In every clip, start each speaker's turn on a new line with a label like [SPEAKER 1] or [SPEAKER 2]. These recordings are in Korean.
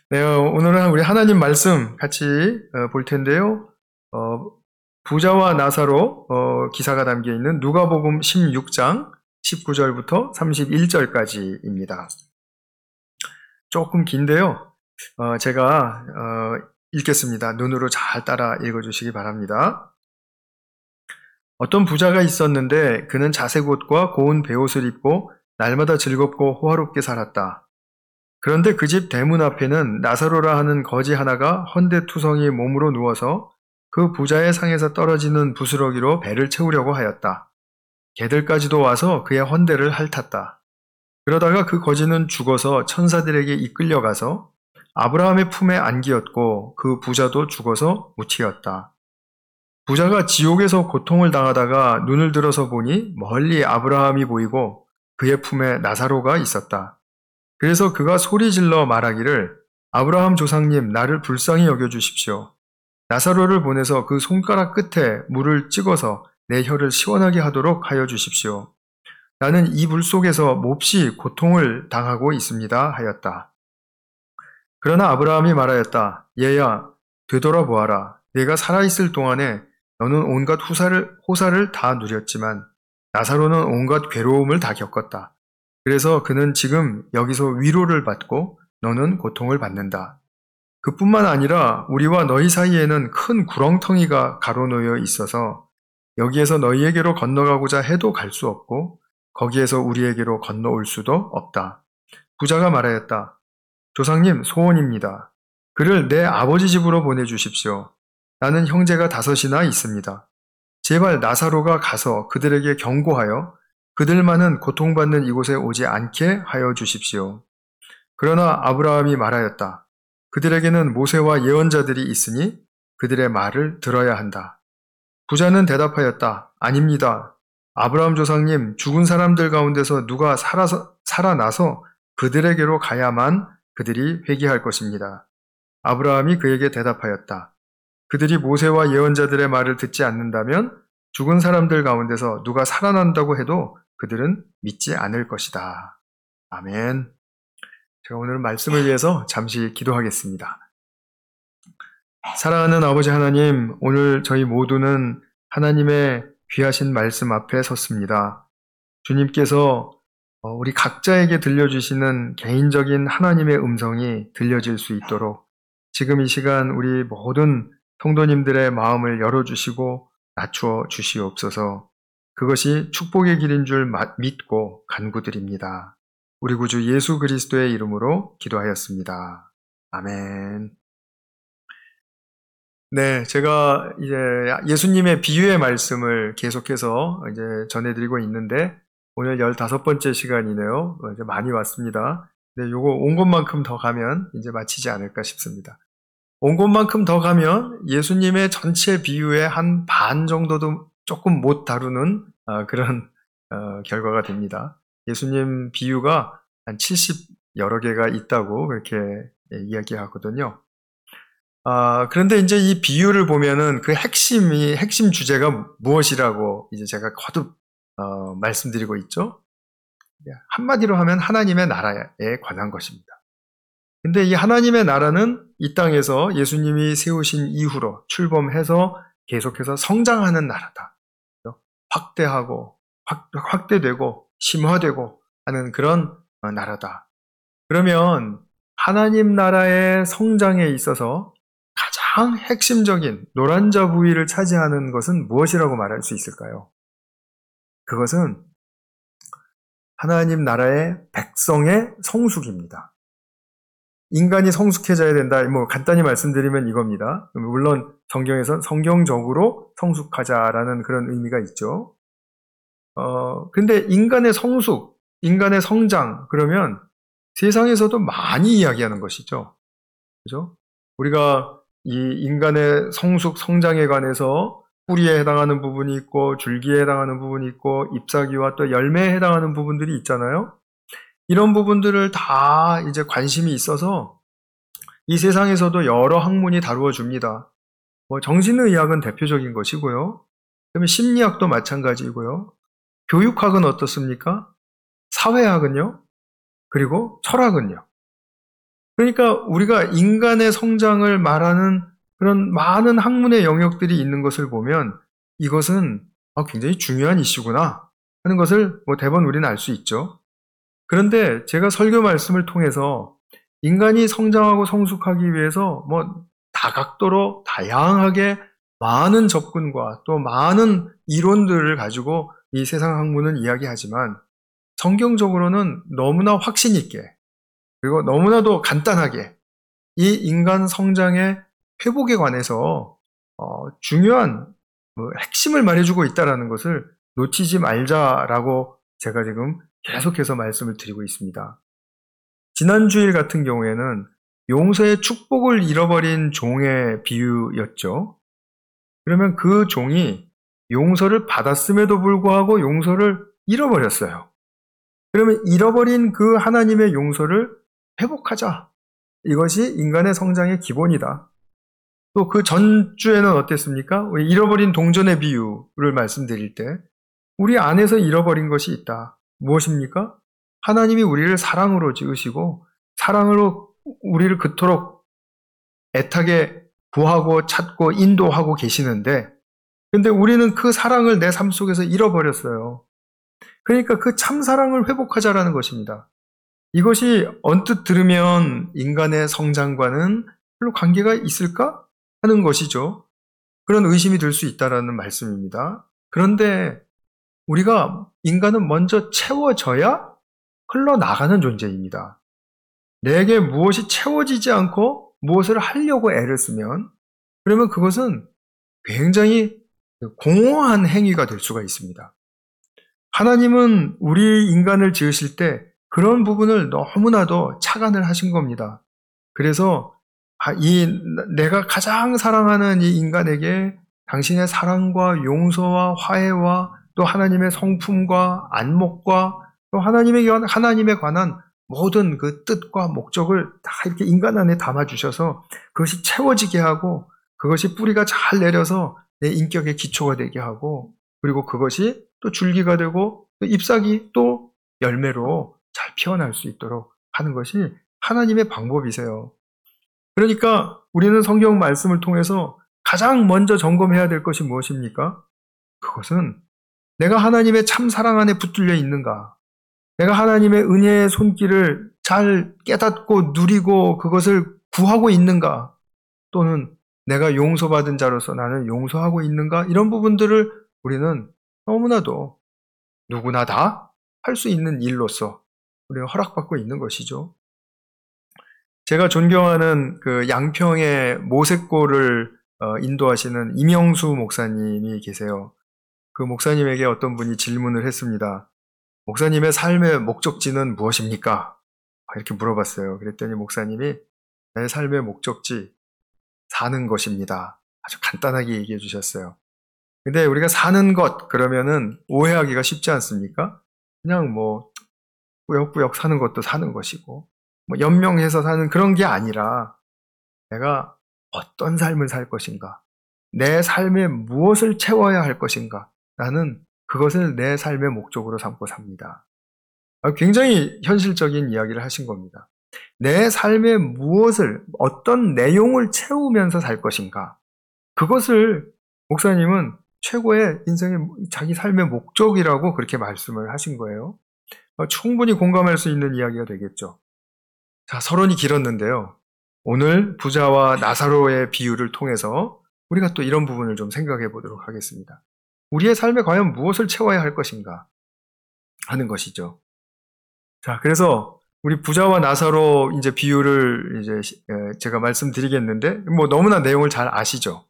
[SPEAKER 1] 네, 오늘은 우리 하나님 말씀 같이 볼 텐데요. 어, 부자와 나사로 기사가 담겨 있는 누가복음 16장 19절부터 31절까지입니다. 조금 긴데요. 제가 읽겠습니다. 눈으로 잘 따라 읽어주시기 바랍니다. 어떤 부자가 있었는데 그는 자색 옷과 고운 베옷을 입고 날마다 즐겁고 호화롭게 살았다. 그런데 그 집 대문 앞에는 나사로라 하는 거지 하나가 헌데투성이 몸으로 누워서 그 부자의 상에서 떨어지는 부스러기로 배를 채우려고 하였다. 개들까지도 와서 그의 헌데를 핥았다. 그러다가 그 거지는 죽어서 천사들에게 이끌려가서 아브라함의 품에 안기었고 그 부자도 죽어서 묻히었다. 부자가 지옥에서 고통을 당하다가 눈을 들어서 보니 멀리 아브라함이 보이고 그의 품에 나사로가 있었다. 그래서 그가 소리질러 말하기를 아브라함 조상님 나를 불쌍히 여겨주십시오. 나사로를 보내서 그 손가락 끝에 물을 찍어서 내 혀를 시원하게 하도록 하여 주십시오. 나는 이 물 속에서 몹시 고통을 당하고 있습니다 하였다. 그러나 아브라함이 말하였다. 얘야 되돌아보아라. 내가 살아있을 동안에 너는 온갖 호사를 다 누렸지만 나사로는 온갖 괴로움을 다 겪었다. 그래서 그는 지금 여기서 위로를 받고 너는 고통을 받는다. 그뿐만 아니라 우리와 너희 사이에는 큰 구렁텅이가 가로놓여 있어서 여기에서 너희에게로 건너가고자 해도 갈 수 없고 거기에서 우리에게로 건너올 수도 없다. 부자가 말하였다. 조상님 소원입니다. 그를 내 아버지 집으로 보내주십시오. 나는 형제가 5이나 있습니다. 제발 나사로가 가서 그들에게 경고하여 그들만은 고통받는 이곳에 오지 않게 하여 주십시오. 그러나 아브라함이 말하였다. 그들에게는 모세와 예언자들이 있으니 그들의 말을 들어야 한다. 부자는 대답하였다. 아닙니다. 아브라함 조상님, 죽은 사람들 가운데서 누가 살아나서 그들에게로 가야만 그들이 회개할 것입니다. 아브라함이 그에게 대답하였다. 그들이 모세와 예언자들의 말을 듣지 않는다면 죽은 사람들 가운데서 누가 살아난다고 해도 그들은 믿지 않을 것이다. 아멘. 제가 오늘 말씀을 위해서 잠시 기도하겠습니다. 사랑하는 아버지 하나님, 오늘 저희 모두는 하나님의 귀하신 말씀 앞에 섰습니다. 주님께서 우리 각자에게 들려주시는 개인적인 하나님의 음성이 들려질 수 있도록 지금 이 시간 우리 모든 성도님들의 마음을 열어주시고 낮추어 주시옵소서. 그것이 축복의 길인 줄 믿고 간구드립니다. 우리 구주 예수 그리스도의 이름으로 기도하였습니다. 아멘. 네, 제가 이제 예수님의 비유의 말씀을 계속해서 이제 전해드리고 있는데 오늘 15번째 시간이네요. 이제 많이 왔습니다. 네, 요거 온 것만큼 더 가면 이제 마치지 않을까 싶습니다. 온 곳만큼 더 가면 예수님의 전체 비유의 한 반 정도도 조금 못 다루는 그런 결과가 됩니다. 예수님 비유가 한 70 여러 개가 있다고 그렇게 이야기하거든요. 그런데 이제 이 비유를 보면은 그 핵심 주제가 무엇이라고 이제 제가 거듭 말씀드리고 있죠. 한마디로 하면 하나님의 나라에 관한 것입니다. 근데 이 하나님의 나라는 이 땅에서 예수님이 세우신 이후로 출범해서 계속해서 성장하는 나라다. 확대하고 확대되고 심화되고 하는 그런 나라다. 그러면 하나님 나라의 성장에 있어서 가장 핵심적인 노란자 부위를 차지하는 것은 무엇이라고 말할 수 있을까요? 그것은 하나님 나라의 백성의 성숙입니다. 인간이 성숙해져야 된다. 간단히 말씀드리면 이겁니다. 물론 성경에선 성경적으로 성숙하자라는 그런 의미가 있죠. 근데 인간의 성숙, 인간의 성장, 그러면 세상에서도 많이 이야기하는 것이죠. 그죠? 우리가 이 인간의 성숙, 성장에 관해서 뿌리에 해당하는 부분이 있고, 줄기에 해당하는 부분이 있고, 잎사귀와 또 열매에 해당하는 부분들이 있잖아요. 이런 부분들을 다 이제 관심이 있어서 이 세상에서도 여러 학문이 다루어 줍니다. 정신의학은 대표적인 것이고요. 그다음에 심리학도 마찬가지고요. 교육학은 어떻습니까? 사회학은요? 그리고 철학은요? 그러니까 우리가 인간의 성장을 말하는 그런 많은 학문의 영역들이 있는 것을 보면 이것은 굉장히 중요한 이슈구나 하는 것을 대번 우리는 알 수 있죠. 그런데 제가 설교 말씀을 통해서 인간이 성장하고 성숙하기 위해서 다각도로 다양하게 많은 접근과 또 많은 이론들을 가지고 이 세상 학문은 이야기하지만 성경적으로는 너무나 확신 있게 그리고 너무나도 간단하게 이 인간 성장의 회복에 관해서 중요한 핵심을 말해주고 있다는 것을 놓치지 말자라고 제가 지금 계속해서 말씀을 드리고 있습니다. 지난 주일 같은 경우에는 용서의 축복을 잃어버린 종의 비유였죠. 그러면 그 종이 용서를 받았음에도 불구하고 용서를 잃어버렸어요. 그러면 잃어버린 그 하나님의 용서를 회복하자. 이것이 인간의 성장의 기본이다. 또 그 전주에는 어땠습니까? 우리 잃어버린 동전의 비유를 말씀드릴 때 우리 안에서 잃어버린 것이 있다. 무엇입니까? 하나님이 우리를 사랑으로 지으시고 사랑으로 우리를 그토록 애타게 구하고 찾고 인도하고 계시는데 근데 우리는 그 사랑을 내 삶 속에서 잃어버렸어요. 그러니까 그 참사랑을 회복하자라는 것입니다. 이것이 언뜻 들으면 인간의 성장과는 별로 관계가 있을까? 하는 것이죠. 그런 의심이 들 수 있다라는 말씀입니다. 그런데 우리가 인간은 먼저 채워져야 흘러나가는 존재입니다. 내게 무엇이 채워지지 않고 무엇을 하려고 애를 쓰면 그러면 그것은 굉장히 공허한 행위가 될 수가 있습니다. 하나님은 우리 인간을 지으실 때 그런 부분을 너무나도 착안을 하신 겁니다. 그래서 내가 가장 사랑하는 이 인간에게 당신의 사랑과 용서와 화해와 또 하나님의 성품과 안목과 또 하나님에 관한 모든 그 뜻과 목적을 다 이렇게 인간 안에 담아주셔서 그것이 채워지게 하고 그것이 뿌리가 잘 내려서 내 인격의 기초가 되게 하고 그리고 그것이 또 줄기가 되고 또 잎사귀 또 열매로 잘 피어날 수 있도록 하는 것이 하나님의 방법이세요. 그러니까 우리는 성경 말씀을 통해서 가장 먼저 점검해야 될 것이 무엇입니까? 그것은 내가 하나님의 참 사랑 안에 붙들려 있는가? 내가 하나님의 은혜의 손길을 잘 깨닫고 누리고 그것을 구하고 있는가? 또는 내가 용서받은 자로서 나는 용서하고 있는가? 이런 부분들을 우리는 너무나도 누구나 다 할 수 있는 일로서 우리가 허락받고 있는 것이죠. 제가 존경하는 그 양평의 모색골을 인도하시는 임영수 목사님이 계세요. 그 목사님에게 어떤 분이 질문을 했습니다. 목사님의 삶의 목적지는 무엇입니까? 이렇게 물어봤어요. 그랬더니 목사님이 내 삶의 목적지 사는 것입니다. 아주 간단하게 얘기해 주셨어요. 근데 우리가 사는 것 그러면은 오해하기가 쉽지 않습니까? 그냥 꾸역꾸역 사는 것도 사는 것이고 연명해서 사는 그런 게 아니라 내가 어떤 삶을 살 것인가? 내 삶에 무엇을 채워야 할 것인가? 나는 그것을 내 삶의 목적으로 삼고 삽니다. 굉장히 현실적인 이야기를 하신 겁니다. 내 삶에 어떤 내용을 채우면서 살 것인가? 그것을 목사님은 최고의 인생의 자기 삶의 목적이라고 그렇게 말씀을 하신 거예요. 충분히 공감할 수 있는 이야기가 되겠죠. 자, 서론이 길었는데요. 오늘 부자와 나사로의 비유를 통해서 우리가 또 이런 부분을 좀 생각해 보도록 하겠습니다. 우리의 삶에 과연 무엇을 채워야 할 것인가 하는 것이죠. 자, 그래서 우리 부자와 나사로 이제 비유를 이제 제가 말씀드리겠는데 너무나 내용을 잘 아시죠.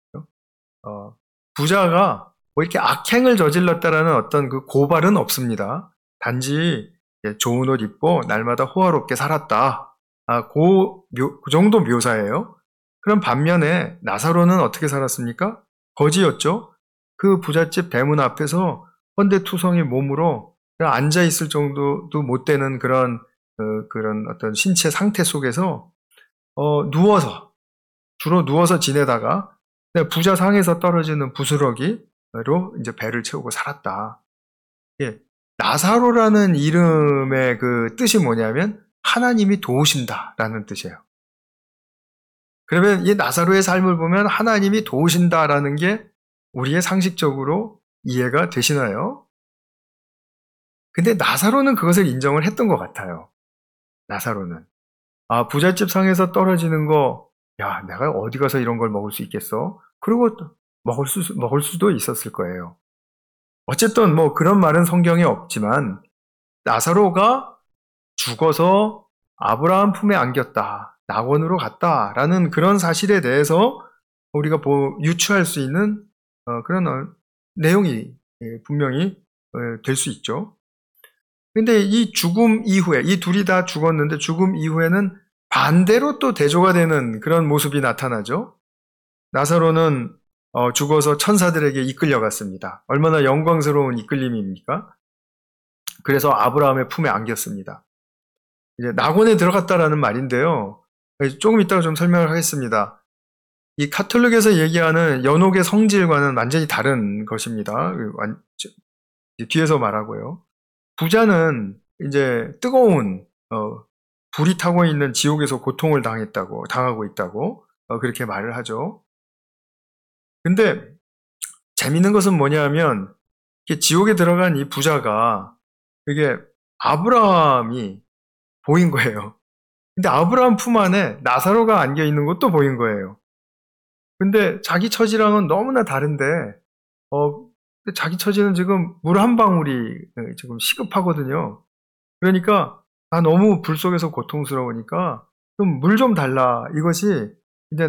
[SPEAKER 1] 부자가 이렇게 악행을 저질렀다라는 어떤 그 고발은 없습니다. 단지 좋은 옷 입고 날마다 호화롭게 살았다. 그 정도 묘사예요. 그럼 반면에 나사로는 어떻게 살았습니까? 거지였죠. 그 부잣집 대문 앞에서 헌데투성이 몸으로 앉아 있을 정도도 못 되는 그런 어떤 신체 상태 속에서 주로 누워서 지내다가 부자 상에서 떨어지는 부스러기로 이제 배를 채우고 살았다. 예, 나사로라는 이름의 그 뜻이 뭐냐면 하나님이 도우신다라는 뜻이에요. 그러면 이 나사로의 삶을 보면 하나님이 도우신다라는 게 우리의 상식적으로 이해가 되시나요? 근데 나사로는 그것을 인정을 했던 것 같아요. 나사로는. 아, 부잣집 상에서 떨어지는 거, 야, 내가 어디 가서 이런 걸 먹을 수 있겠어? 그리고 또 먹을 수도 있었을 거예요. 어쨌든 뭐 그런 말은 성경에 없지만 나사로가 죽어서 아브라함 품에 안겼다. 낙원으로 갔다라는 그런 사실에 대해서 우리가 유추할 수 있는 그런 내용이 분명히 될 수 있죠. 근데 이 죽음 이후에, 이 둘이 다 죽었는데 죽음 이후에는 반대로 또 대조가 되는 그런 모습이 나타나죠. 나사로는 죽어서 천사들에게 이끌려갔습니다. 얼마나 영광스러운 이끌림입니까? 그래서 아브라함의 품에 안겼습니다. 이제 낙원에 들어갔다라는 말인데요. 조금 이따가 좀 설명을 하겠습니다. 이 카톨릭에서 얘기하는 연옥의 성질과는 완전히 다른 것입니다. 뒤에서 말하고요. 부자는 이제 뜨거운 불이 타고 있는 지옥에서 고통을 당하고 있다고 그렇게 말을 하죠. 근데 재밌는 것은 뭐냐면 지옥에 들어간 이 부자가 이게 아브라함이 보인 거예요. 근데 아브라함 품 안에 나사로가 안겨 있는 것도 보인 거예요. 근데 자기 처지랑은 너무나 다른데 자기 처지는 지금 물 한 방울이 지금 시급하거든요. 그러니까 나 너무 불 속에서 고통스러우니까 좀 물 좀 달라. 이것이 이제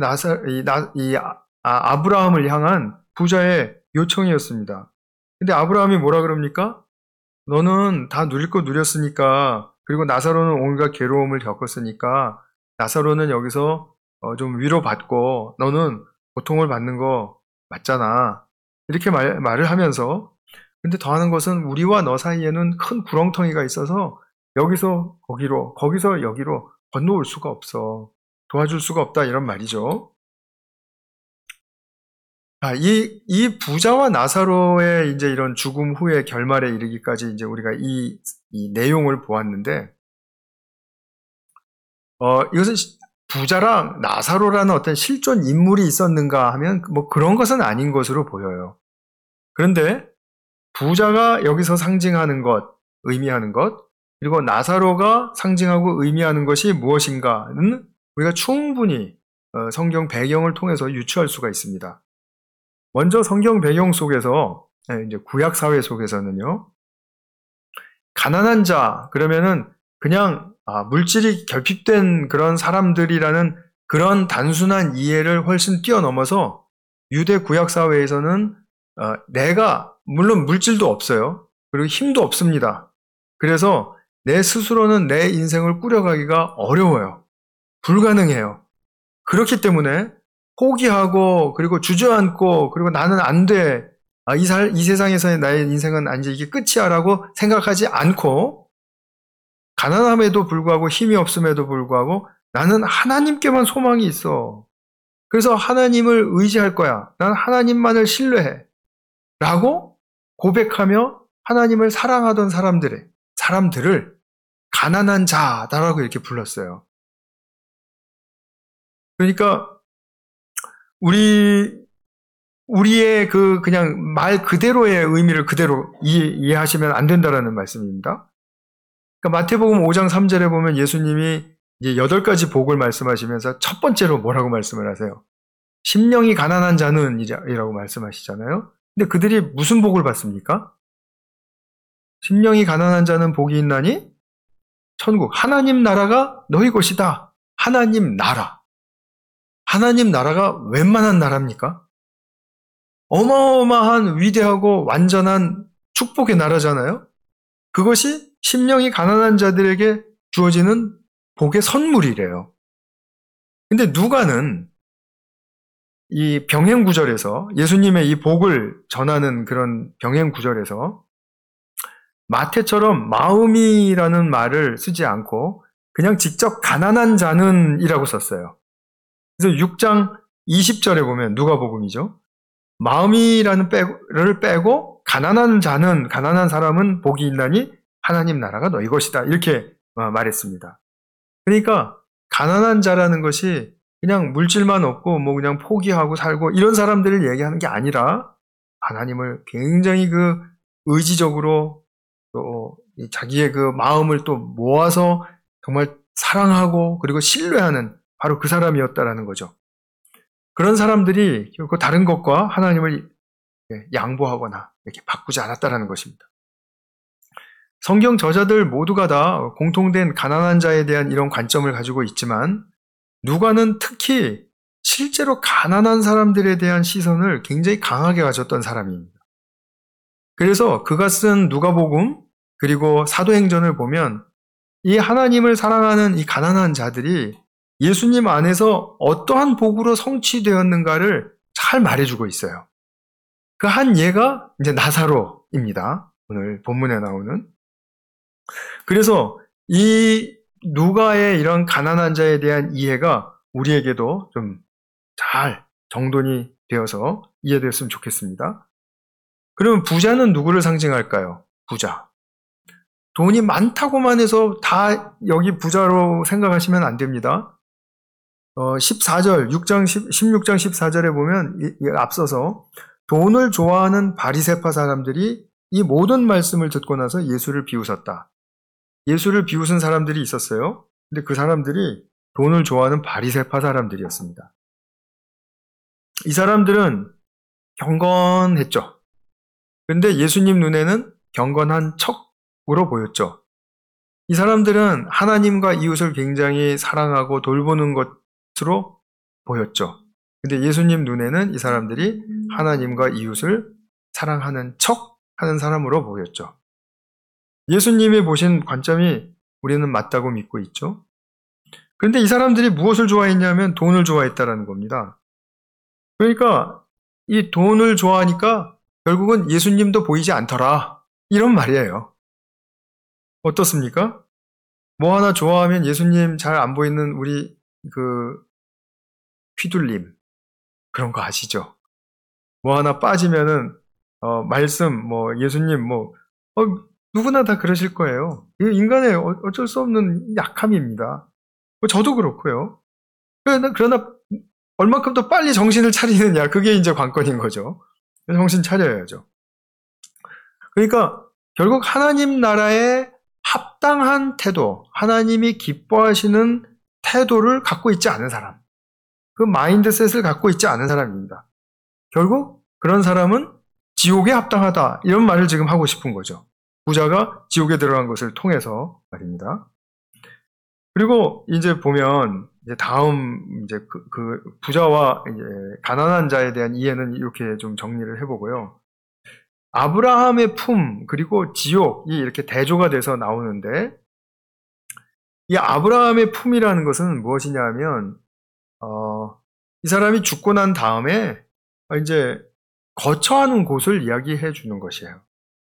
[SPEAKER 1] 아브라함을 향한 부자의 요청이었습니다. 근데 아브라함이 뭐라 그럽니까? 너는 다 누릴 거 누렸으니까, 그리고 나사로는 온갖 괴로움을 겪었으니까 나사로는 여기서 좀 위로받고 너는 고통을 받는 거 맞잖아. 이렇게 말을 하면서, 근데 더하는 것은 우리와 너 사이에는 큰 구렁텅이가 있어서 여기서 거기로, 거기서 여기로 건너올 수가 없어. 도와줄 수가 없다. 이런 말이죠. 이 부자와 나사로의 이제 이런 죽음 후의 결말에 이르기까지 이제 우리가 이 내용을 보았는데, 이것은 부자랑 나사로라는 어떤 실존 인물이 있었는가 하면 뭐 그런 것은 아닌 것으로 보여요. 그런데 부자가 여기서 상징하는 것, 의미하는 것, 그리고 나사로가 상징하고 의미하는 것이 무엇인가는 우리가 충분히 성경 배경을 통해서 유추할 수가 있습니다. 먼저 성경 배경 속에서, 이제 구약 사회 속에서는요, 가난한 자, 그러면은 그냥 물질이 결핍된 그런 사람들이라는 그런 단순한 이해를 훨씬 뛰어넘어서 유대 구약 사회에서는 내가 물론 물질도 없어요. 그리고 힘도 없습니다. 그래서 내 스스로는 내 인생을 꾸려가기가 어려워요. 불가능해요. 그렇기 때문에 포기하고 그리고 주저앉고 그리고 나는 안 돼. 이 세상에서의 나의 인생은 이제 이게 끝이야라고 생각하지 않고 가난함에도 불구하고 힘이 없음에도 불구하고 나는 하나님께만 소망이 있어. 그래서 하나님을 의지할 거야. 난 하나님만을 신뢰해. 라고 고백하며 하나님을 사랑하던 사람들을 가난한 자다라고 이렇게 불렀어요. 그러니까 우리의 그냥 말 그대로의 의미를 그대로 이해하시면 안 된다라는 말씀입니다. 그러니까 마태복음 5장 3절에 보면 예수님이 이제 8가지 복을 말씀하시면서 첫 번째로 뭐라고 말씀을 하세요? 심령이 가난한 자는 이라고 말씀하시잖아요. 근데 그들이 무슨 복을 받습니까? 심령이 가난한 자는 복이 있나니 천국, 하나님 나라가 너희 것이다. 하나님 나라. 하나님 나라가 웬만한 나라입니까? 어마어마한 위대하고 완전한 축복의 나라잖아요. 그것이 심령이 가난한 자들에게 주어지는 복의 선물이래요. 근데 누가는 이 병행구절에서 예수님의 이 복을 전하는 그런 병행구절에서 마태처럼 마음이라는 말을 쓰지 않고 그냥 직접 가난한 자는 이라고 썼어요. 그래서 6장 20절에 보면 누가복음이죠. 마음이라는 를 빼고 가난한 사람은 복이 있나니 하나님 나라가 너희 것이다. 이렇게 말했습니다. 그러니까 가난한 자라는 것이 그냥 물질만 없고 뭐 그냥 포기하고 살고 이런 사람들을 얘기하는 게 아니라 하나님을 굉장히 그 의지적으로 또 자기의 그 마음을 또 모아서 정말 사랑하고 그리고 신뢰하는 바로 그 사람이었다라는 거죠. 그런 사람들이 결코 다른 것과 하나님을 양보하거나 이렇게 바꾸지 않았다라는 것입니다. 성경 저자들 모두가 다 공통된 가난한 자에 대한 이런 관점을 가지고 있지만 누가는 특히 실제로 가난한 사람들에 대한 시선을 굉장히 강하게 가졌던 사람입니다. 그래서 그가 쓴 누가복음 그리고 사도행전을 보면 이 하나님을 사랑하는 이 가난한 자들이 예수님 안에서 어떠한 복으로 성취되었는가를 잘 말해주고 있어요. 그 한 예가 이제 나사로입니다. 오늘 본문에 나오는. 그래서 이 누가의 이런 가난한 자에 대한 이해가 우리에게도 좀 잘 정돈이 되어서 이해되었으면 좋겠습니다. 그러면 부자는 누구를 상징할까요? 부자. 돈이 많다고만 해서 다 여기 부자로 생각하시면 안 됩니다. 16장 14절에 보면 앞서서 돈을 좋아하는 바리새파 사람들이 이 모든 말씀을 듣고 나서 예수를 비웃었다. 예수를 비웃은 사람들이 있었어요. 근데 그 사람들이 돈을 좋아하는 바리새파 사람들이었습니다. 이 사람들은 경건했죠. 근데 예수님 눈에는 경건한 척으로 보였죠. 이 사람들은 하나님과 이웃을 굉장히 사랑하고 돌보는 것으로 보였죠. 근데 예수님 눈에는 이 사람들이 하나님과 이웃을 사랑하는 척 하는 사람으로 보였죠. 예수님이 보신 관점이 우리는 맞다고 믿고 있죠. 그런데 이 사람들이 무엇을 좋아했냐면 돈을 좋아했다라는 겁니다. 그러니까 이 돈을 좋아하니까 결국은 예수님도 보이지 않더라. 이런 말이에요. 어떻습니까? 뭐 하나 좋아하면 예수님 잘 안 보이는 우리 그 휘둘림 그런 거 아시죠? 뭐 하나 빠지면은 말씀 뭐 예수님 뭐 누구나 다 그러실 거예요. 인간의 어쩔 수 없는 약함입니다. 저도 그렇고요. 그러나 얼만큼 더 빨리 정신을 차리느냐 그게 이제 관건인 거죠. 정신 차려야죠. 그러니까 결국 하나님 나라에 합당한 태도, 하나님이 기뻐하시는 태도를 갖고 있지 않은 사람, 그 마인드셋을 갖고 있지 않은 사람입니다. 결국 그런 사람은 지옥에 합당하다 이런 말을 지금 하고 싶은 거죠. 부자가 지옥에 들어간 것을 통해서 말입니다. 그리고 이제 보면 이제 다음 이제 그 부자와 이제 가난한 자에 대한 이해는 이렇게 좀 정리를 해보고요. 아브라함의 품 그리고 지옥이 이렇게 대조가 돼서 나오는데 이 아브라함의 품이라는 것은 무엇이냐면 이 사람이 죽고 난 다음에 이제 거처하는 곳을 이야기해 주는 것이에요.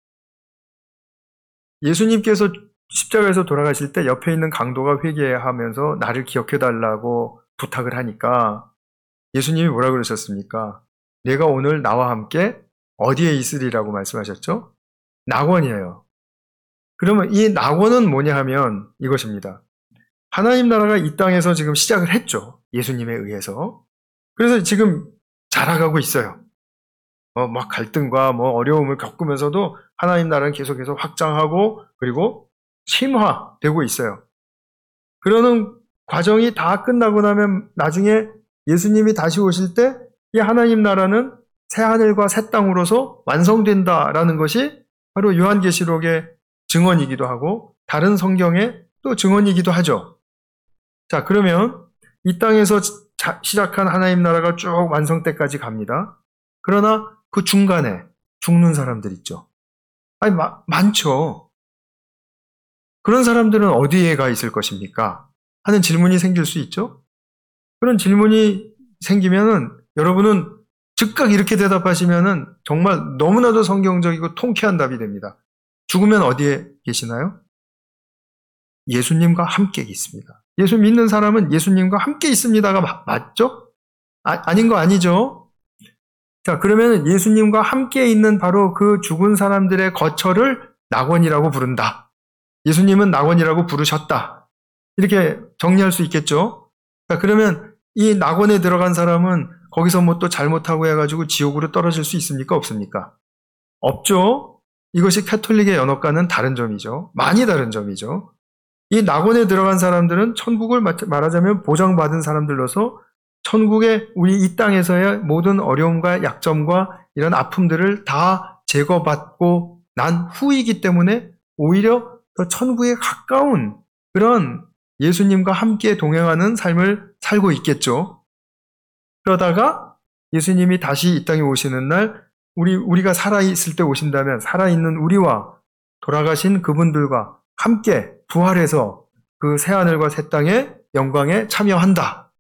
[SPEAKER 1] 예수님께서 십자가에서 돌아가실 때 옆에 있는 강도가 회개하면서 나를 기억해달라고 부탁을 하니까 예수님이 뭐라 그러셨습니까? 내가 오늘 나와 함께 어디에 있으리라고 말씀하셨죠? 낙원이에요. 그러면 이 낙원은 뭐냐 하면 이것입니다. 하나님 나라가 이 땅에서 지금 시작을 했죠. 예수님에 의해서. 그래서 지금 자라가고 있어요. 막 갈등과 어려움을 겪으면서도 하나님 나라는 계속해서 확장하고 그리고 심화되고 있어요. 그러는 과정이 다 끝나고 나면 나중에 예수님이 다시 오실 때 이 하나님 나라는 새 하늘과 새 땅으로서 완성된다라는 것이 바로 요한계시록의 증언이기도 하고 다른 성경의 또 증언이기도 하죠. 자, 그러면 이 땅에서 시작한 하나님 나라가 쭉 완성 때까지 갑니다. 그러나 그 중간에 죽는 사람들 있죠. 아니, 많죠. 그런 사람들은 어디에 가 있을 것입니까? 하는 질문이 생길 수 있죠. 그런 질문이 생기면은 여러분은 즉각 이렇게 대답하시면은 정말 너무나도 성경적이고 통쾌한 답이 됩니다. 죽으면 어디에 계시나요? 예수님과 함께 있습니다. 예수 믿는 사람은 예수님과 함께 있습니다가 맞죠? 아닌 거 아니죠? 자, 그러면 예수님과 함께 있는 바로 그 죽은 사람들의 거처를 낙원이라고 부른다. 예수님은 낙원이라고 부르셨다. 이렇게 정리할 수 있겠죠? 자, 그러면 이 낙원에 들어간 사람은 거기서 뭐 또 잘못하고 해가지고 지옥으로 떨어질 수 있습니까? 없습니까? 없죠? 이것이 캐톨릭의 연옥과는 다른 점이죠. 많이 다른 점이죠. 이 낙원에 들어간 사람들은 천국을 말하자면 보장받은 사람들로서 천국의 우리 이 땅에서의 모든 어려움과 약점과 이런 아픔들을 다 제거받고 난 후이기 때문에 오히려 더 천국에 가까운 그런 예수님과 함께 동행하는 삶을 살고 있겠죠. 그러다가 예수님이 다시 이 땅에 오시는 날 우리가 살아있을 때 오신다면 살아있는 우리와 돌아가신 그분들과 함께 부활해서 그 새하늘과 새 땅의 영광에 참여한다.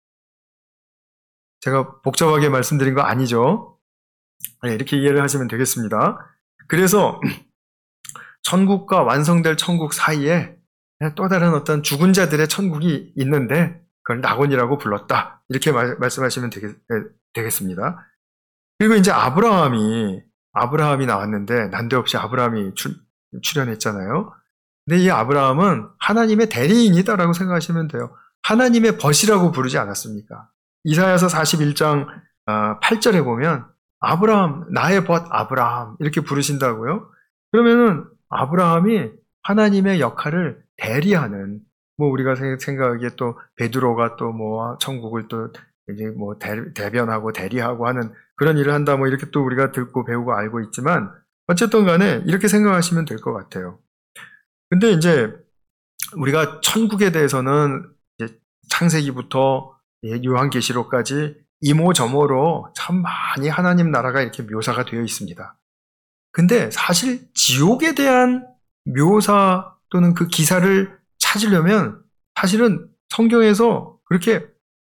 [SPEAKER 1] 제가 복잡하게 말씀드린 거 아니죠? 네, 이렇게 이해를 하시면 되겠습니다. 그래서 천국과 완성될 천국 사이에 또 다른 어떤 죽은 자들의 천국이 있는데 그걸 낙원이라고 불렀다. 이렇게 말씀하시면 되겠습니다. 그리고 이제 아브라함이 나왔는데 난데없이 아브라함이 출연했잖아요. 근데 이 아브라함은 하나님의 대리인이다라고 생각하시면 돼요. 하나님의 벗이라고 부르지 않았습니까? 이사야서 41장 8절에 보면 아브라함, 나의 벗 아브라함 이렇게 부르신다고요. 그러면은 아브라함이 하나님의 역할을 대리하는, 뭐 우리가 생각하기에 또 베드로가 또 뭐 천국을 또 이제 뭐 대변하고 대리하고 하는 그런 일을 한다 뭐 이렇게 또 우리가 듣고 배우고 알고 있지만 어쨌든 간에 이렇게 생각하시면 될 것 같아요. 근데 이제 우리가 천국에 대해서는 이제 창세기부터 요한계시록까지 이모저모로 참 많이 하나님 나라가 이렇게 묘사가 되어 있습니다. 근데 사실 지옥에 대한 묘사 또는 그 기사를 찾으려면 사실은 성경에서 그렇게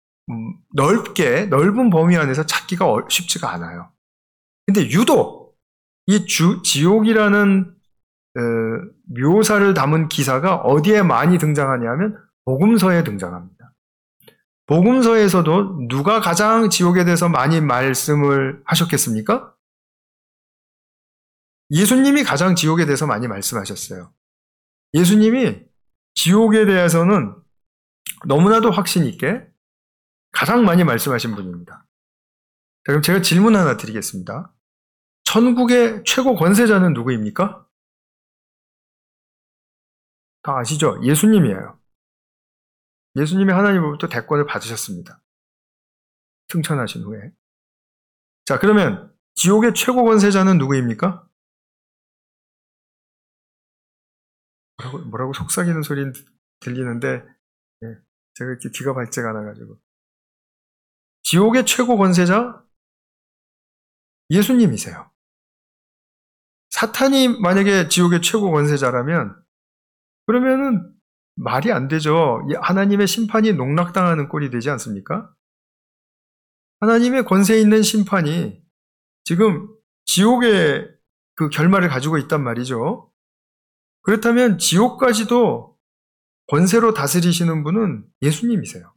[SPEAKER 1] 넓은 범위 안에서 찾기가 쉽지가 않아요. 근데 유독 이 지옥이라는 묘사를 담은 기사가 어디에 많이 등장하냐면 복음서에 등장합니다. 복음서에서도 누가 가장 지옥에 대해서 많이 말씀을 하셨겠습니까? 예수님이 가장 지옥에 대해서 많이 말씀하셨어요. 예수님이 지옥에 대해서는 너무나도 확신 있게 가장 많이 말씀하신 분입니다. 자, 그럼 제가 질문 하나 드리겠습니다. 천국의 최고 권세자는 누구입니까? 다 아시죠? 예수님이에요. 예수님이 하나님으로부터 대권을 받으셨습니다. 승천하신 후에. 자, 그러면 지옥의 최고 권세자는 누구입니까? 뭐라고 속삭이는 소리 들리는데 제가 이렇게 귀가 밝지가 않아가지고. 지옥의 최고 권세자? 예수님이세요. 사탄이 만약에 지옥의 최고 권세자라면 그러면은 말이 안 되죠. 하나님의 심판이 농락당하는 꼴이 되지 않습니까? 하나님의 권세 있는 심판이 지금 지옥의 그 결말을 가지고 있단 말이죠. 그렇다면 지옥까지도 권세로 다스리시는 분은 예수님이세요.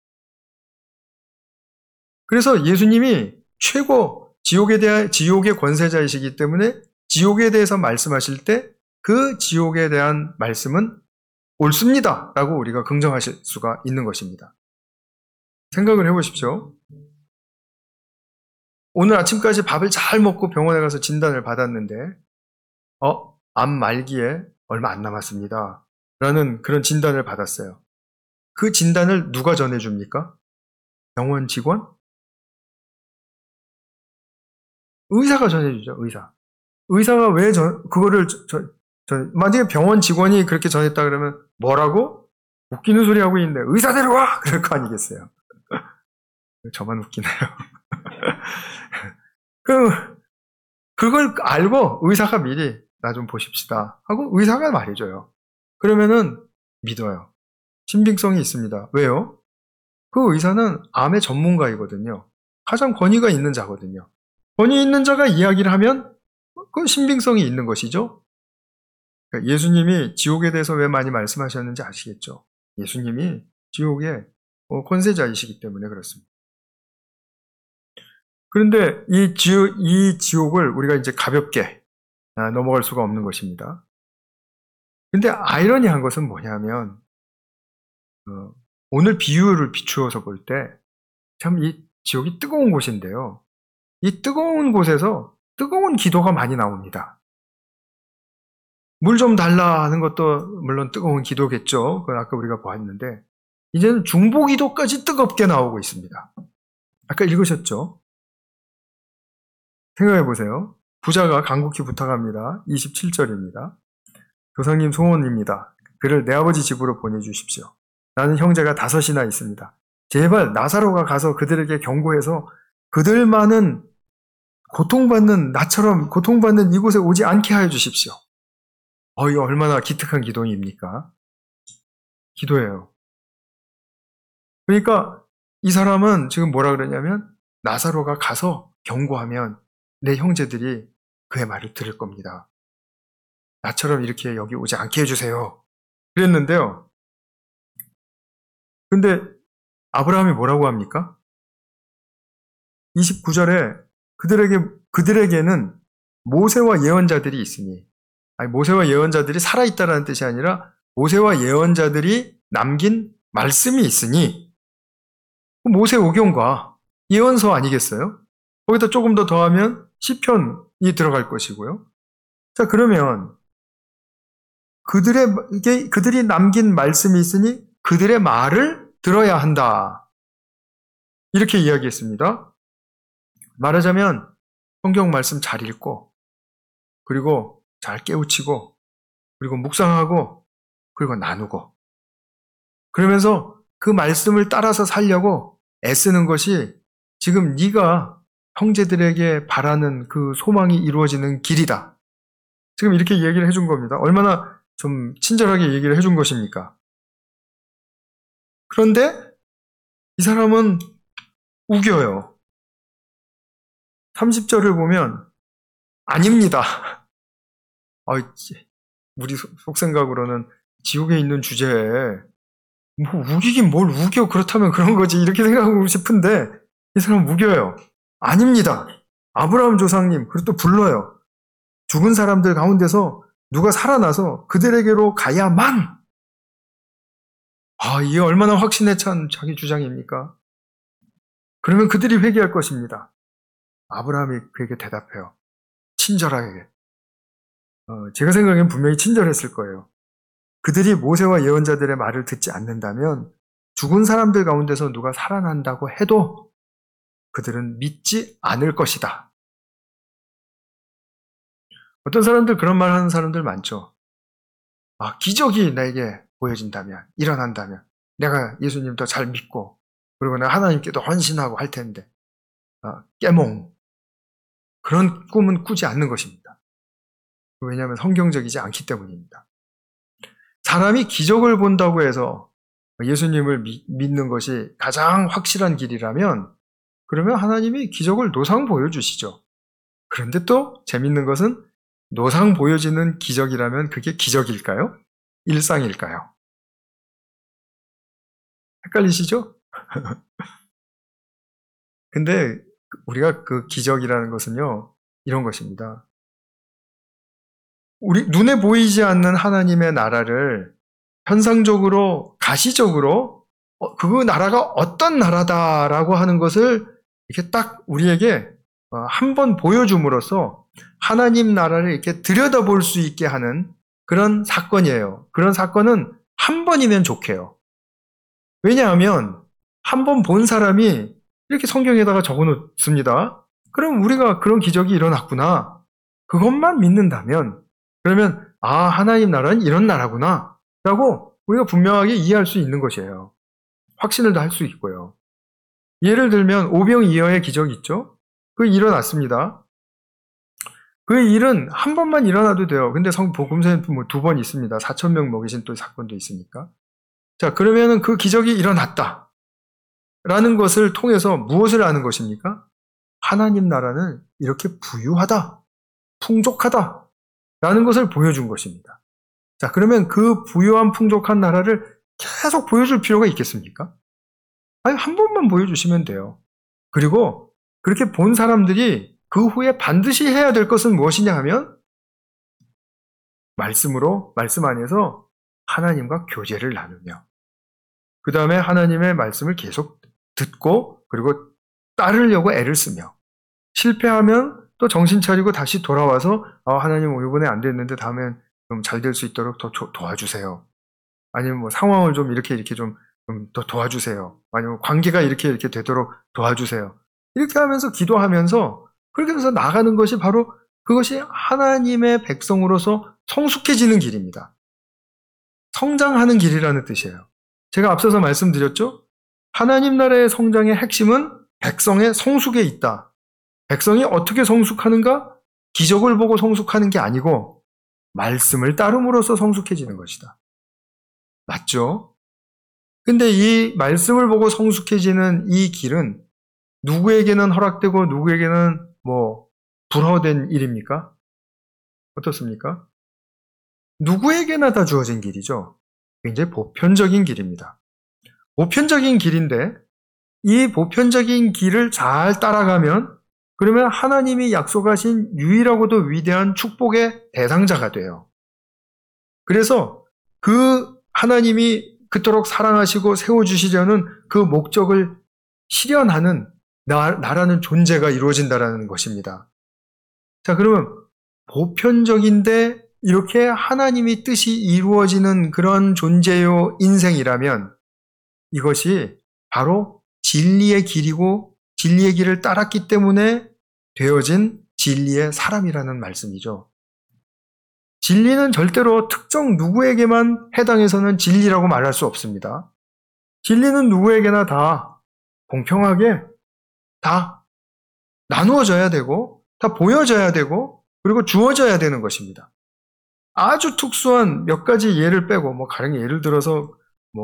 [SPEAKER 1] 그래서 예수님이 최고 지옥의 권세자이시기 때문에 지옥에 대해서 말씀하실 때 그 지옥에 대한 말씀은 옳습니다 라고 우리가 긍정하실 수가 있는 것입니다. 생각을 해보십시오. 오늘 아침까지 밥을 잘 먹고 병원에 가서 진단을 받았는데 암 말기에 얼마 안 남았습니다 라는 그런 진단을 받았어요. 그 진단을 누가 전해줍니까? 병원 직원? 의사가 전해주죠. 의사가 왜 그거를 만약에 병원 직원이 그렇게 전했다 그러면 뭐라고? 웃기는 소리 하고 있는데 의사 데려와! 그럴 거 아니겠어요. 저만 웃기나요? 그걸 알고 의사가 미리 나 좀 보십시다 하고 의사가 말해줘요. 그러면은 믿어요. 신빙성이 있습니다. 왜요? 그 의사는 암의 전문가이거든요. 가장 권위가 있는 자거든요. 권위 있는 자가 이야기를 하면 그건 신빙성이 있는 것이죠. 예수님이 지옥에 대해서 왜 많이 말씀하셨는지 아시겠죠? 예수님이 지옥의 권세자이시기 때문에 그렇습니다. 그런데 이 지옥을 우리가 이제 가볍게 넘어갈 수가 없는 것입니다. 근데 아이러니한 것은 뭐냐면 오늘 비유를 비추어서 볼 때 참 이 지옥이 뜨거운 곳인데요. 이 뜨거운 곳에서 뜨거운 기도가 많이 나옵니다. 물 좀 달라 하는 것도 물론 뜨거운 기도겠죠. 그건 아까 우리가 보았는데 이제는 중보 기도까지 뜨겁게 나오고 있습니다. 아까 읽으셨죠? 생각해 보세요. 부자가 간곡히 부탁합니다. 27절입니다. 조상님 소원입니다. 그를 내 아버지 집으로 보내주십시오. 나는 형제가 5이나 있습니다. 제발 나사로가 가서 그들에게 경고해서 그들만은 나처럼 고통받는 이곳에 오지 않게 하여 주십시오. 이거 얼마나 기특한 기도입니까? 기도예요. 그러니까 이 사람은 지금 뭐라 그러냐면 나사로가 가서 경고하면 내 형제들이 그의 말을 들을 겁니다. 나처럼 이렇게 여기 오지 않게 해주세요. 그랬는데요. 근데 아브라함이 뭐라고 합니까? 29절에 그들에게는 모세와 예언자들이 있으니, 모세와 예언자들이 살아있다라는 뜻이 아니라 모세와 예언자들이 남긴 말씀이 있으니 모세오경과 예언서 아니겠어요? 거기다 조금 더 더하면 시편이 들어갈 것이고요. 자, 그러면 그들이 남긴 말씀이 있으니 그들의 말을 들어야 한다. 이렇게 이야기했습니다. 말하자면 성경 말씀 잘 읽고 그리고 잘 깨우치고 그리고 묵상하고 그리고 나누고 그러면서 그 말씀을 따라서 살려고 애쓰는 것이 지금 네가 형제들에게 바라는 그 소망이 이루어지는 길이다. 지금 이렇게 얘기를 해준 겁니다. 얼마나 좀 친절하게 얘기를 해준 것입니까? 그런데 이 사람은 우겨요. 30절을 보면 아닙니다. 우리 속생각으로는 지옥에 있는 주제에 뭐 우기긴 뭘 우겨, 그렇다면 그런 거지 이렇게 생각하고 싶은데 이 사람은 우겨요. 아닙니다. 아브라함 조상님, 그리고 또 불러요. 죽은 사람들 가운데서 누가 살아나서 그들에게로 가야만. 이게 얼마나 확신에 찬 자기 주장입니까? 그러면 그들이 회개할 것입니다. 아브라함이 그에게 대답해요. 친절하게. 제가 생각엔 분명히 친절했을 거예요. 그들이 모세와 예언자들의 말을 듣지 않는다면 죽은 사람들 가운데서 누가 살아난다고 해도 그들은 믿지 않을 것이다. 어떤 사람들 그런 말 하는 사람들 많죠. 기적이 나에게 보여진다면, 일어난다면 내가 예수님 더 잘 믿고 그리고 내가 하나님께도 헌신하고 할 텐데 깨몽. 그런 꿈은 꾸지 않는 것입니다. 왜냐하면 성경적이지 않기 때문입니다. 사람이 기적을 본다고 해서 예수님을 믿는 것이 가장 확실한 길이라면 그러면 하나님이 기적을 노상 보여주시죠. 그런데 또 재밌는 것은 노상 보여지는 기적이라면 그게 기적일까요? 일상일까요? 헷갈리시죠? 근데 우리가 그 기적이라는 것은요, 이런 것입니다. 우리 눈에 보이지 않는 하나님의 나라를 현상적으로, 가시적으로 그 나라가 어떤 나라다라고 하는 것을 이렇게 딱 우리에게 한번 보여줌으로써 하나님 나라를 이렇게 들여다볼 수 있게 하는 그런 사건이에요. 그런 사건은 한 번이면 좋게요. 왜냐하면 한 번 본 사람이 이렇게 성경에다가 적어 놓습니다. 그럼 우리가 그런 기적이 일어났구나. 그것만 믿는다면 그러면 하나님 나라는 이런 나라구나 라고 우리가 분명하게 이해할 수 있는 것이에요. 확신을 다 할 수 있고요. 예를 들면 오병이어의 기적이 있죠. 그 일어났습니다. 그 일은 한 번만 일어나도 돼요. 근데 복음서에는 뭐 2번 있습니다. 4,000명 먹이신 또 사건도 있으니까. 자, 그러면은 그 기적이 일어났다 라는 것을 통해서 무엇을 아는 것입니까? 하나님 나라는 이렇게 부유하다, 풍족하다 라는 것을 보여준 것입니다. 자, 그러면 그 부유한 풍족한 나라를 계속 보여줄 필요가 있겠습니까? 한 번만 보여주시면 돼요. 그리고 그렇게 본 사람들이 그 후에 반드시 해야 될 것은 무엇이냐 하면 말씀 안에서 하나님과 교제를 나누며 그 다음에 하나님의 말씀을 계속 듣고 그리고 따르려고 애를 쓰며 실패하면 또 정신 차리고 다시 돌아와서 하나님 이번에 안 됐는데 다음엔 좀 잘 될 수 있도록 더 도와주세요. 아니면 뭐 상황을 좀 이렇게 좀 더 도와주세요. 아니면 관계가 이렇게 되도록 도와주세요. 이렇게 하면서 기도하면서 그렇게 해서 나가는 것이 바로 그것이 하나님의 백성으로서 성숙해지는 길입니다. 성장하는 길이라는 뜻이에요. 제가 앞서서 말씀드렸죠? 하나님 나라의 성장의 핵심은 백성의 성숙에 있다. 백성이 어떻게 성숙하는가? 기적을 보고 성숙하는 게 아니고 말씀을 따름으로써 성숙해지는 것이다. 맞죠? 근데 이 말씀을 보고 성숙해지는 이 길은 누구에게는 허락되고 누구에게는 불허된 일입니까? 어떻습니까? 누구에게나 다 주어진 길이죠. 굉장히 보편적인 길입니다. 보편적인 길인데 이 보편적인 길을 잘 따라가면 그러면 하나님이 약속하신 유일하고도 위대한 축복의 대상자가 돼요. 그래서 그 하나님이 그토록 사랑하시고 세워주시려는 그 목적을 실현하는 나라는 존재가 이루어진다는 것입니다. 자, 그러면 보편적인데 이렇게 하나님이 뜻이 이루어지는 그런 존재요 인생이라면 이것이 바로 진리의 길이고 진리의 길을 따랐기 때문에 되어진 진리의 사람이라는 말씀이죠. 진리는 절대로 특정 누구에게만 해당해서는 진리라고 말할 수 없습니다. 진리는 누구에게나 다 공평하게 다 나누어져야 되고 다 보여져야 되고 그리고 주어져야 되는 것입니다. 아주 특수한 몇 가지 예를 빼고 가령 예를 들어서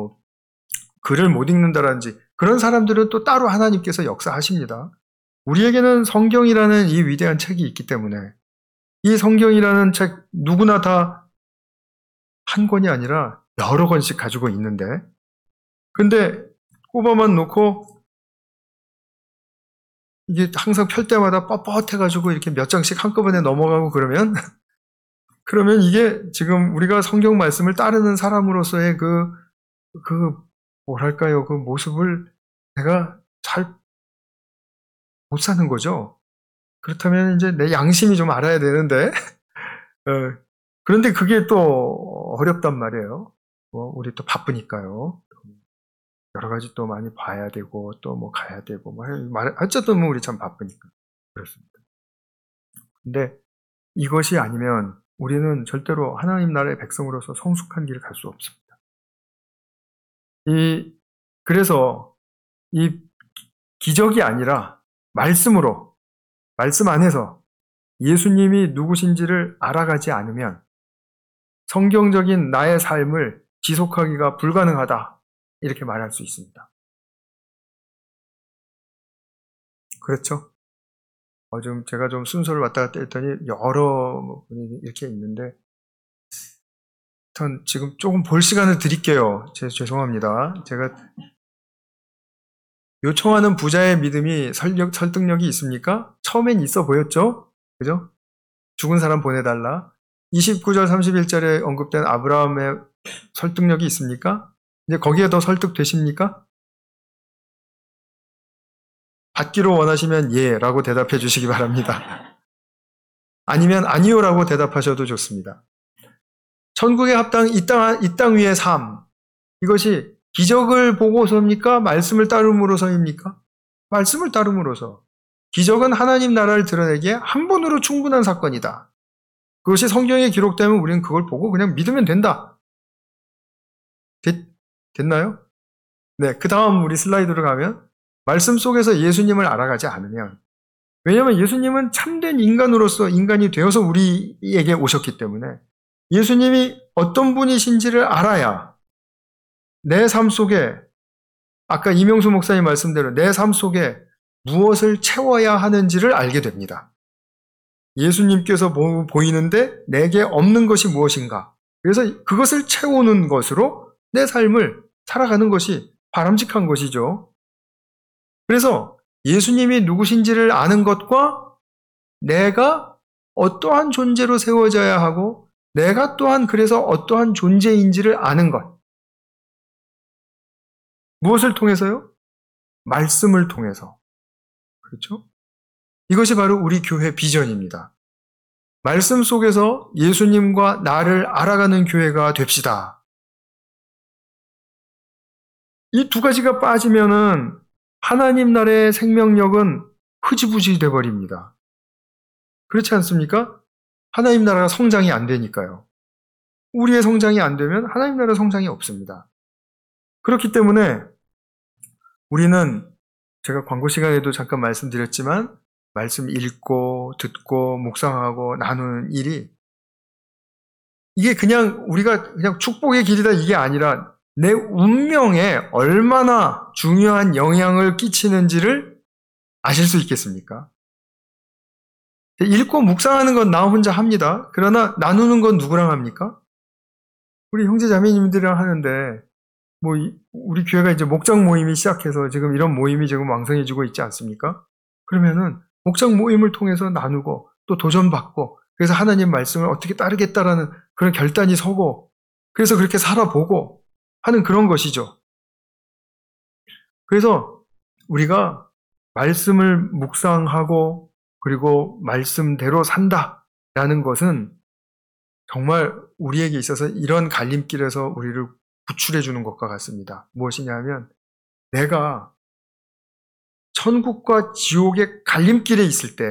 [SPEAKER 1] 글을 못 읽는다라든지 그런 사람들은 또 따로 하나님께서 역사하십니다. 우리에게는 성경이라는 이 위대한 책이 있기 때문에 이 성경이라는 책 누구나 다 한 권이 아니라 여러 권씩 가지고 있는데 근데 꼽아만 놓고 이게 항상 펼 때마다 뻣뻣해가지고 이렇게 몇 장씩 한꺼번에 넘어가고 그러면 이게 지금 우리가 성경 말씀을 따르는 사람으로서의 뭐랄까요, 그 모습을 내가 잘 못 사는 거죠. 그렇다면 이제 내 양심이 좀 알아야 되는데, 그런데 그게 또 어렵단 말이에요. 우리 또 바쁘니까요. 여러 가지 또 많이 봐야 되고, 또 가야 되고, 어쨌든 우리 참 바쁘니까. 그렇습니다. 근데 이것이 아니면 우리는 절대로 하나님 나라의 백성으로서 성숙한 길을 갈 수 없습니다. 그래서 이 기적이 아니라 말씀 안에서 예수님이 누구신지를 알아가지 않으면 성경적인 나의 삶을 지속하기가 불가능하다. 이렇게 말할 수 있습니다. 그렇죠? 제가 좀 순서를 왔다 갔다 했더니 여러 분이 이렇게 있는데 전 지금 조금 볼 시간을 드릴게요. 죄송합니다. 제가 요청하는 부자의 믿음이 설득력이 있습니까? 처음엔 있어 보였죠? 그죠? 죽은 사람 보내달라. 29절 31절에 언급된 아브라함의 설득력이 있습니까? 이제 거기에 더 설득되십니까? 받기로 원하시면 예 라고 대답해 주시기 바랍니다. 아니면 아니요 라고 대답하셔도 좋습니다. 천국의 합당 이 땅 위의 삶 이것이 기적을 보고서입니까? 말씀을 따름으로서입니까? 말씀을 따름으로서. 기적은 하나님 나라를 드러내기에 한 번으로 충분한 사건이다. 그것이 성경에 기록되면 우리는 그걸 보고 그냥 믿으면 된다. 됐나요? 네, 그 다음 우리 슬라이드로 가면 말씀 속에서 예수님을 알아가지 않으면 왜냐하면 예수님은 참된 인간으로서 인간이 되어서 우리에게 오셨기 때문에 예수님이 어떤 분이신지를 알아야 내 삶 속에 아까 이명수 목사님 말씀대로 내 삶 속에 무엇을 채워야 하는지를 알게 됩니다. 예수님께서 보이는데 내게 없는 것이 무엇인가? 그래서 그것을 채우는 것으로 내 삶을 살아가는 것이 바람직한 것이죠. 그래서 예수님이 누구신지를 아는 것과 내가 어떠한 존재로 세워져야 하고 내가 또한 그래서 어떠한 존재인지를 아는 것. 무엇을 통해서요? 말씀을 통해서. 그렇죠? 이것이 바로 우리 교회 비전입니다. 말씀 속에서 예수님과 나를 알아가는 교회가 됩시다. 이 두 가지가 빠지면은 하나님 나라의 생명력은 흐지부지 돼버립니다. 그렇지 않습니까? 하나님 나라가 성장이 안 되니까요. 우리의 성장이 안 되면 하나님 나라 성장이 없습니다. 그렇기 때문에 우리는 제가 광고 시간에도 잠깐 말씀드렸지만 말씀 읽고 듣고 묵상하고 나누는 일이 이게 그냥 우리가 그냥 축복의 길이다 이게 아니라 내 운명에 얼마나 중요한 영향을 끼치는지를 아실 수 있겠습니까? 읽고 묵상하는 건 나 혼자 합니다. 그러나 나누는 건 누구랑 합니까? 우리 형제 자매님들이랑 하는데 뭐 우리 교회가 이제 목장 모임이 시작해서 지금 이런 모임이 지금 왕성해지고 있지 않습니까? 그러면은 목장 모임을 통해서 나누고 또 도전받고 그래서 하나님 말씀을 어떻게 따르겠다라는 그런 결단이 서고 그래서 그렇게 살아보고 하는 그런 것이죠. 그래서 우리가 말씀을 묵상하고 그리고 말씀대로 산다라는 것은 정말 우리에게 있어서 이런 갈림길에서 우리를 구출해 주는 것과 같습니다. 무엇이냐면 내가 천국과 지옥의 갈림길에 있을 때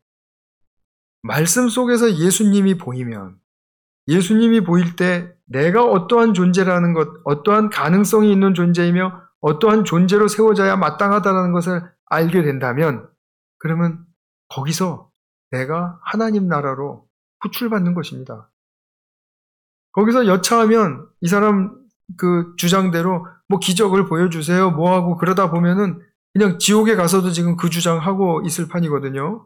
[SPEAKER 1] 말씀 속에서 예수님이 보이면 예수님이 보일 때 내가 어떠한 존재라는 것, 어떠한 가능성이 있는 존재이며 어떠한 존재로 세워져야 마땅하다는 것을 알게 된다면 그러면 거기서 내가 하나님 나라로 구출받는 것입니다. 거기서 여차하면 이 사람 그 주장대로 뭐 기적을 보여주세요 뭐하고 그러다 보면은 그냥 지옥에 가서도 지금 그 주장하고 있을 판이거든요.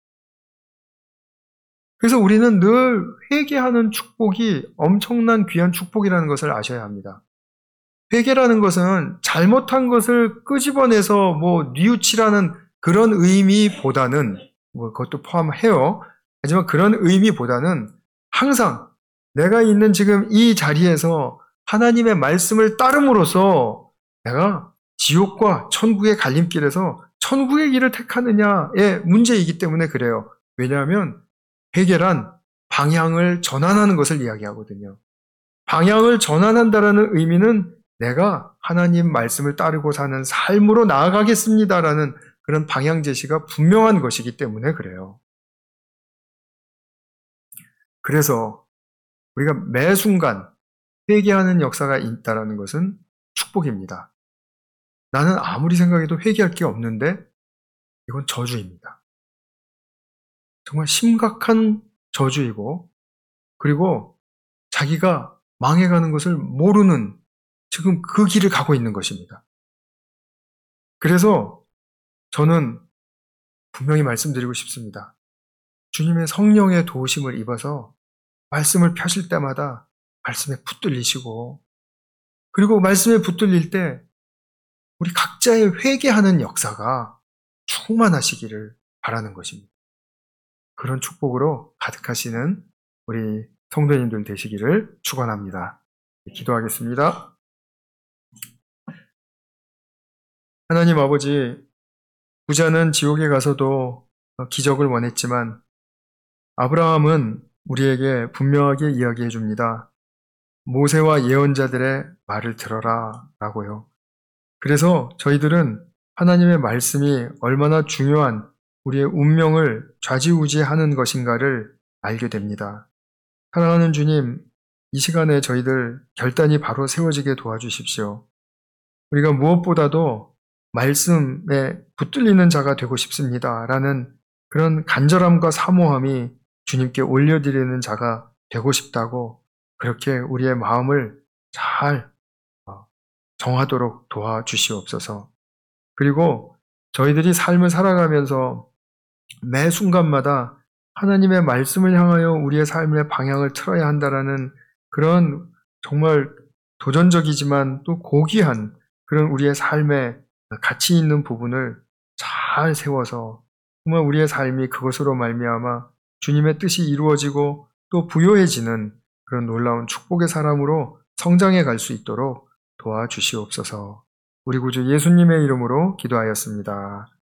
[SPEAKER 1] 그래서 우리는 늘 회개하는 축복이 엄청난 귀한 축복이라는 것을 아셔야 합니다. 회개라는 것은 잘못한 것을 끄집어내서 뭐 뉘우치라는 그런 의미보다는 뭐 그것도 포함해요. 하지만 그런 의미보다는 항상 내가 있는 지금 이 자리에서 하나님의 말씀을 따름으로써 내가 지옥과 천국의 갈림길에서 천국의 길을 택하느냐의 문제이기 때문에 그래요. 왜냐하면 회개란 방향을 전환하는 것을 이야기하거든요. 방향을 전환한다라는 의미는 내가 하나님 말씀을 따르고 사는 삶으로 나아가겠습니다라는 그런 방향 제시가 분명한 것이기 때문에 그래요. 그래서 우리가 매 순간 회개하는 역사가 있다는 것은 축복입니다. 나는 아무리 생각해도 회개할 게 없는데 이건 저주입니다. 정말 심각한 저주이고 그리고 자기가 망해가는 것을 모르는 지금 그 길을 가고 있는 것입니다. 그래서 저는 분명히 말씀드리고 싶습니다. 주님의 성령의 도우심을 입어서 말씀을 펴실 때마다 말씀에 붙들리시고 그리고 말씀에 붙들릴 때 우리 각자의 회개하는 역사가 충만하시기를 바라는 것입니다. 그런 축복으로 가득하시는 우리 성도님들 되시기를 축원합니다. 기도하겠습니다. 하나님 아버지, 부자는 지옥에 가서도 기적을 원했지만 아브라함은 우리에게 분명하게 이야기해 줍니다. 모세와 예언자들의 말을 들어라 라고요. 그래서 저희들은 하나님의 말씀이 얼마나 중요한 우리의 운명을 좌지우지하는 것인가를 알게 됩니다. 사랑하는 주님, 이 시간에 저희들 결단이 바로 세워지게 도와주십시오. 우리가 무엇보다도 말씀에 붙들리는 자가 되고 싶습니다. 라는 그런 간절함과 사모함이 주님께 올려드리는 자가 되고 싶다고 그렇게 우리의 마음을 잘 정하도록 도와주시옵소서. 그리고 저희들이 삶을 살아가면서 매 순간마다 하나님의 말씀을 향하여 우리의 삶의 방향을 틀어야 한다라는 그런 정말 도전적이지만 또 고귀한 그런 우리의 삶에 가치 있는 부분을 잘 세워서 정말 우리의 삶이 그것으로 말미암아 주님의 뜻이 이루어지고 또 부요해지는 그런 놀라운 축복의 사람으로 성장해 갈 수 있도록 도와주시옵소서. 우리 구주 예수님의 이름으로 기도하였습니다.